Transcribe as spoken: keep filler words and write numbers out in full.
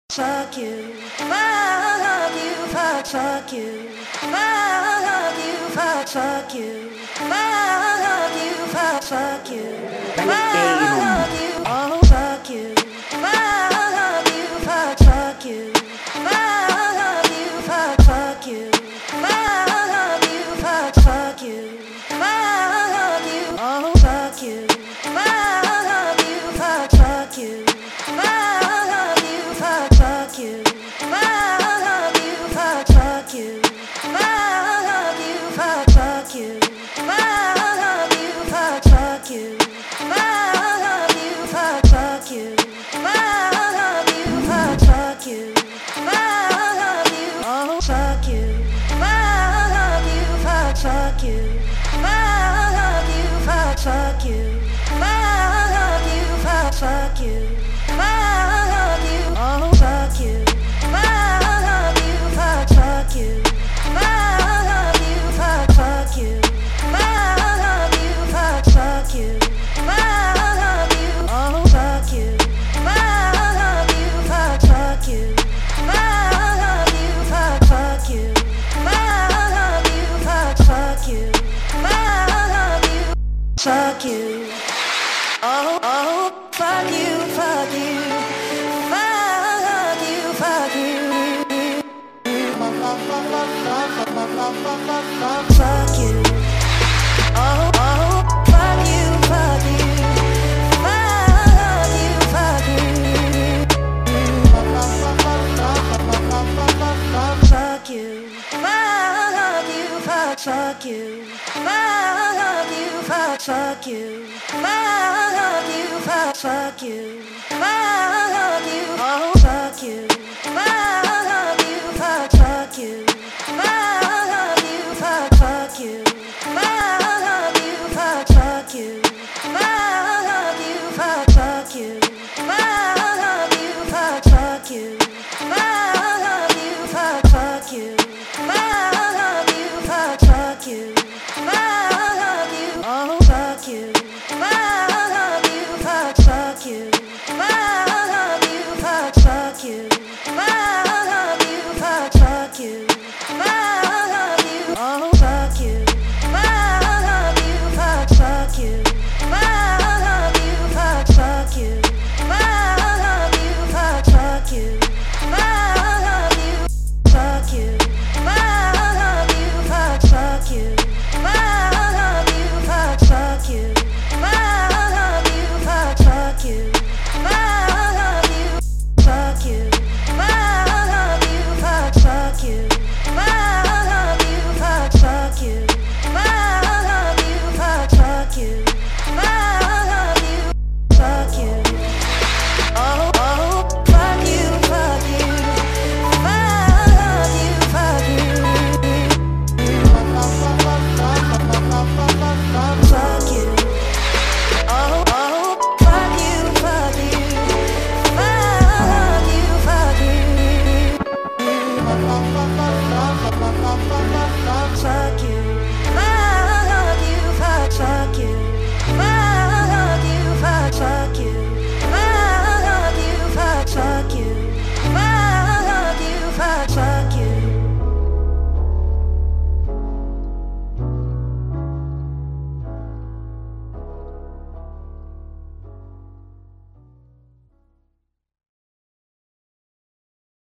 Fuck you, fuck you, fuck, fuck you, fuck you, fuck, fuck you, fuck you, fuck, fuck you, fuck you, oh fuck you, fuck you, fuck, fuck you, fuck you, fuck, fuck you, fuck you, fuck, fuck you, fuck you, oh fuck you, fuck you, fuck, fuck you, fuck you, fuck, fuck you, fuck you, fuck, fuck you, fuck you, fuck, fuck you, fuck you, fuck, fuck you, fuck you, fuck, fuck you, fuck you, fuck, fuck you, fuck you, oh fuck you, fuck you, fuck, fuck you, fuck you, fuck, fuck you, fuck you, fuck, fuck you, fuck you, oh fuck you, fuck you, fuck, fuck you, fuck you, fuck, fuck you, fuck you, fuck, fuck you, fuck you, oh fuck you, fuck you, fuck, fuck you, fuck you, fuck, fuck you, fuck you, fuck, fuck you, fuck you, fuck you, oh oh fuck you, fuck you, fuck you, fuck you, fuck you, oh oh fuck you, fuck you, fuck you, fuck you, fuck you, fuck you, fuck, fuck you, fuck you, fuck, fuck you, fuck you, fuck, fuck you, fuck you, oh fuck you, fuck you, fuck, fuck you, fuck you, fuck, fuck you, fuck you, fuck, fuck you, fuck you, fuck, fuck you, fuck you, fuck, fuck you, fuck you, fuck, fuck you, fuck you, fuck, fuck you, fuck you, oh fuck you, fuck you, fuck, fuck you, fuck you, fuck, fuck you,